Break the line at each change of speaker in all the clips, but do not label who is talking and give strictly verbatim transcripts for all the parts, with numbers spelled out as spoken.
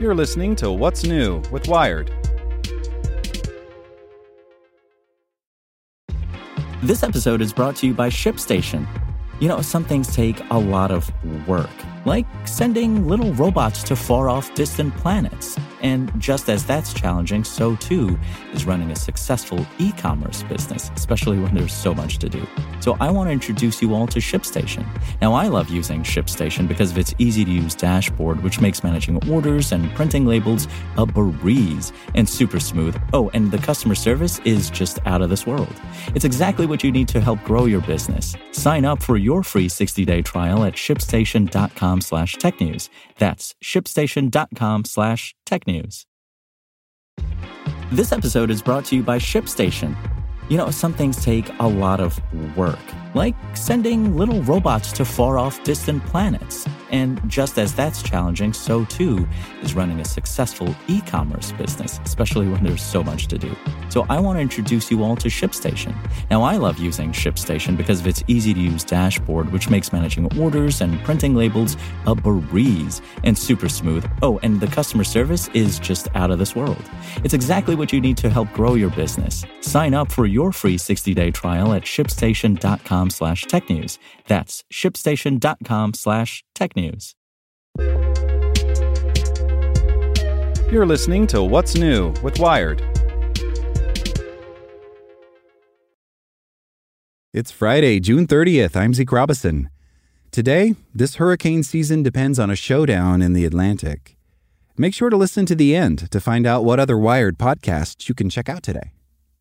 You're listening to What's New with Wired.
This episode is brought to you by ShipStation. You know, some things take a lot of work, like sending little robots to far-off distant planets. And just as that's challenging, so too is running a successful e-commerce business, especially when there's so much to do. So I want to introduce you all to ShipStation. Now, I love using ShipStation because of its easy-to-use dashboard, which makes managing orders and printing labels a breeze and super smooth. Oh, and the customer service is just out of this world. It's exactly what you need to help grow your business. Sign up for your free sixty-day trial at shipstation.com slash technews. That's shipstation.com slash technews. This episode is brought to you by ShipStation. You know, some things take a lot of work, like sending little robots to far-off distant planets. And just as that's challenging, so too is running a successful e-commerce business, especially when there's so much to do. So I want to introduce you all to ShipStation. Now, I love using ShipStation because of its easy-to-use dashboard, which makes managing orders and printing labels a breeze and super smooth. Oh, and the customer service is just out of this world. It's exactly what you need to help grow your business. Sign up for your free sixty-day trial at shipstation.com slash technews. That's shipstation.com slash technews.
You're listening to What's New with Wired. It's Friday, June thirtieth. I'm Zeke Robison. Today, this hurricane season depends on a showdown in the Atlantic. Make sure to listen to the end to find out what other Wired podcasts you can check out today.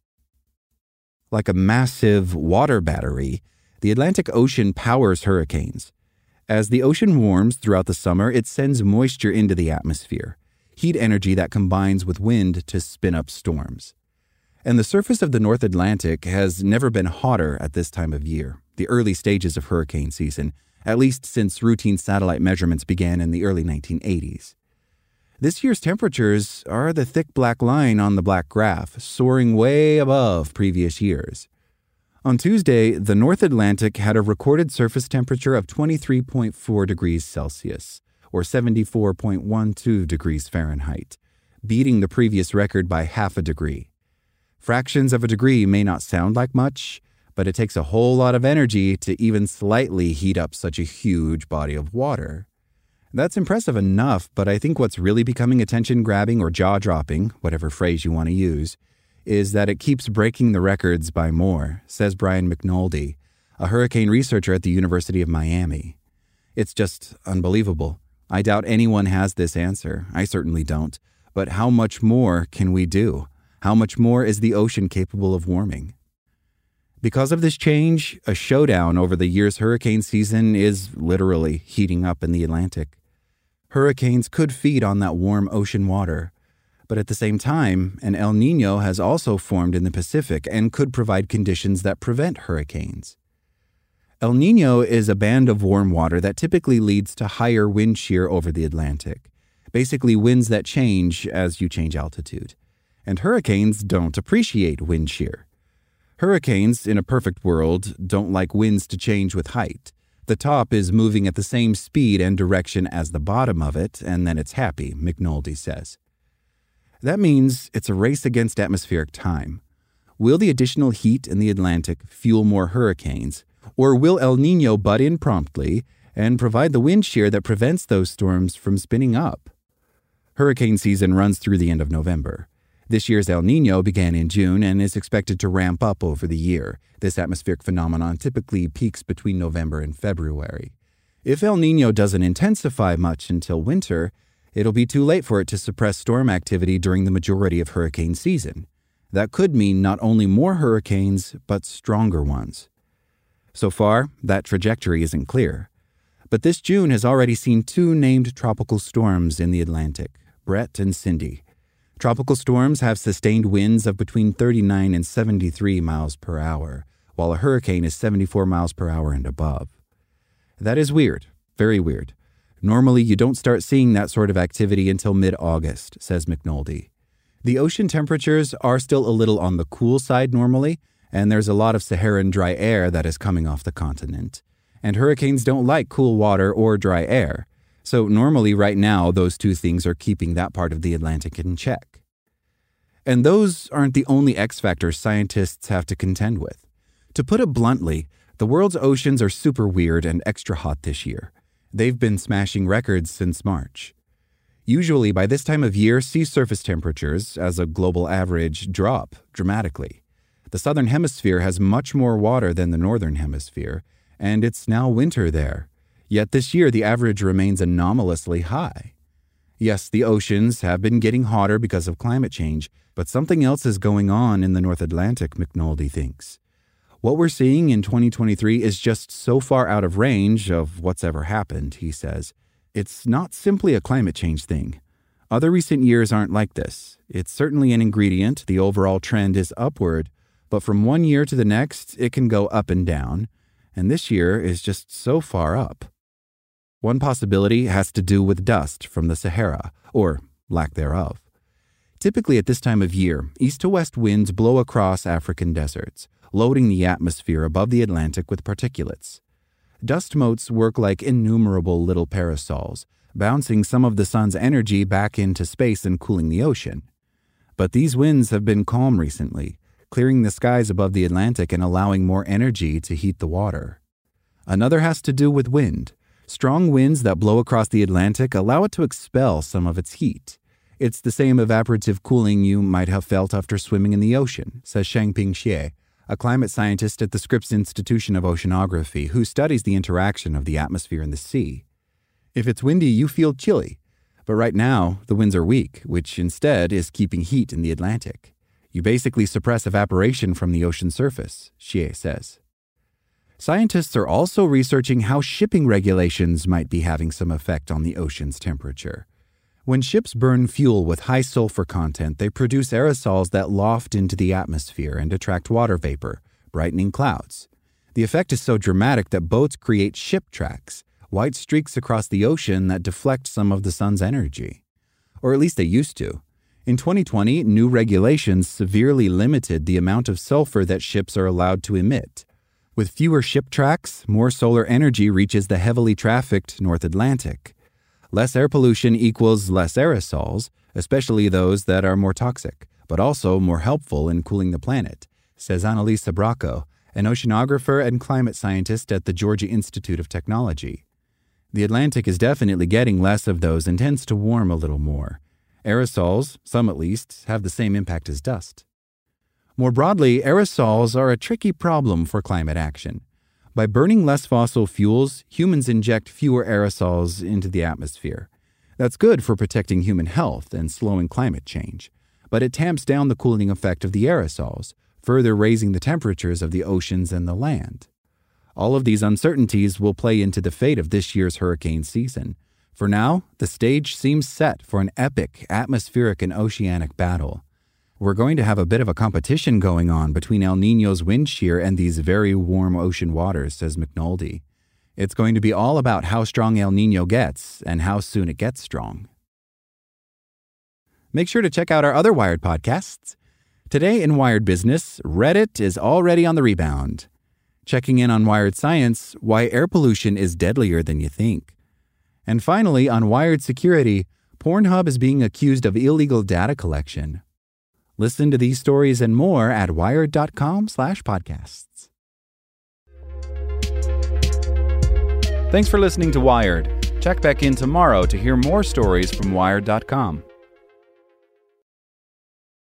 Like a massive water battery, the Atlantic Ocean powers hurricanes. As the ocean warms throughout the summer, it sends moisture into the atmosphere, heat energy that combines with wind to spin up storms. And the surface of the North Atlantic has never been hotter at this time of year, the early stages of hurricane season, at least since routine satellite measurements began in the early nineteen eighties. This year's temperatures are the thick black line on the black graph, soaring way above previous years. On Tuesday, the North Atlantic had a recorded surface temperature of twenty-three point four degrees Celsius, or seventy-four point one two degrees Fahrenheit, beating the previous record by half a degree. Fractions of a degree may not sound like much, but it takes a whole lot of energy to even slightly heat up such a huge body of water. That's impressive enough, but I think what's really becoming attention-grabbing or jaw-dropping, whatever phrase you want to use, is that it keeps breaking the records by more, says Brian McNulty, a hurricane researcher at the University of Miami. It's just unbelievable. I doubt anyone has this answer. I certainly don't. But how much more can we do? How much more is the ocean capable of warming? Because of this change, a showdown over the year's hurricane season is literally heating up in the Atlantic. Hurricanes could feed on that warm ocean water, but at the same time, an El Niño has also formed in the Pacific and could provide conditions that prevent hurricanes. El Niño is a band of warm water that typically leads to higher wind shear over the Atlantic, basically winds that change as you change altitude. And hurricanes don't appreciate wind shear. Hurricanes, in a perfect world, don't like winds to change with height. The top is moving at the same speed and direction as the bottom of it, and then it's happy, McNulty says. That means it's a race against atmospheric time. Will the additional heat in the Atlantic fuel more hurricanes, or will El Niño butt in promptly and provide the wind shear that prevents those storms from spinning up? Hurricane season runs through the end of November. This year's El Niño began in June and is expected to ramp up over the year. This atmospheric phenomenon typically peaks between November and February. If El Niño doesn't intensify much until winter, it'll be too late for it to suppress storm activity during the majority of hurricane season. That could mean not only more hurricanes, but stronger ones. So far, that trajectory isn't clear. But this June has already seen two named tropical storms in the Atlantic, Brett and Cindy. Tropical storms have sustained winds of between thirty-nine and seventy-three miles per hour, while a hurricane is seventy-four miles per hour and above. That is weird, very weird. Normally, you don't start seeing that sort of activity until mid-August, says McNulty. The ocean temperatures are still a little on the cool side normally, and there's a lot of Saharan dry air that is coming off the continent. And hurricanes don't like cool water or dry air. So normally right now, those two things are keeping that part of the Atlantic in check. And those aren't the only X factors scientists have to contend with. To put it bluntly, the world's oceans are super weird and extra hot this year. They've been smashing records since March. Usually, by this time of year, sea surface temperatures, as a global average, drop dramatically. The southern hemisphere has much more water than the northern hemisphere, and it's now winter there. Yet this year, the average remains anomalously high. Yes, the oceans have been getting hotter because of climate change, but something else is going on in the North Atlantic, McNulty thinks. What we're seeing in twenty twenty-three is just so far out of range of what's ever happened, he says. It's not simply a climate change thing. Other recent years aren't like this. It's certainly an ingredient. The overall trend is upward, but from one year to the next, it can go up and down, and this year is just so far up. One possibility has to do with dust from the Sahara, or lack thereof. Typically at this time of year, east to west winds blow across African deserts, loading the atmosphere above the Atlantic with particulates. Dust motes work like innumerable little parasols, bouncing some of the sun's energy back into space and cooling the ocean. But these winds have been calm recently, clearing the skies above the Atlantic and allowing more energy to heat the water. Another has to do with wind. Strong winds that blow across the Atlantic allow it to expel some of its heat. It's the same evaporative cooling you might have felt after swimming in the ocean, says Shangping Xie, a climate scientist at the Scripps Institution of Oceanography who studies the interaction of the atmosphere and the sea. If it's windy, you feel chilly. But right now, the winds are weak, which instead is keeping heat in the Atlantic. You basically suppress evaporation from the ocean surface, Xie says. Scientists are also researching how shipping regulations might be having some effect on the ocean's temperature. When ships burn fuel with high sulfur content, they produce aerosols that loft into the atmosphere and attract water vapor, brightening clouds. The effect is so dramatic that boats create ship tracks, white streaks across the ocean that deflect some of the sun's energy. Or at least they used to. In twenty twenty, new regulations severely limited the amount of sulfur that ships are allowed to emit. With fewer ship tracks, more solar energy reaches the heavily trafficked North Atlantic. Less air pollution equals less aerosols, especially those that are more toxic, but also more helpful in cooling the planet, says Annalisa Bracco, an oceanographer and climate scientist at the Georgia Institute of Technology. The Atlantic is definitely getting less of those and tends to warm a little more. Aerosols, some at least, have the same impact as dust. More broadly, aerosols are a tricky problem for climate action. By burning less fossil fuels, humans inject fewer aerosols into the atmosphere. That's good for protecting human health and slowing climate change, but it tamps down the cooling effect of the aerosols, further raising the temperatures of the oceans and the land. All of these uncertainties will play into the fate of this year's hurricane season. For now, the stage seems set for an epic atmospheric and oceanic battle. We're going to have a bit of a competition going on between El Niño's wind shear and these very warm ocean waters, says McNulty. It's going to be all about how strong El Niño gets and how soon it gets strong. Make sure to check out our other Wired podcasts. Today in Wired Business, Reddit is already on the rebound. Checking in on Wired Science, why air pollution is deadlier than you think. And finally, on Wired Security, Pornhub is being accused of illegal data collection. Listen to these stories and more at wired.com slash podcasts. Thanks for listening to Wired. Check back in tomorrow to hear more stories from wired dot com.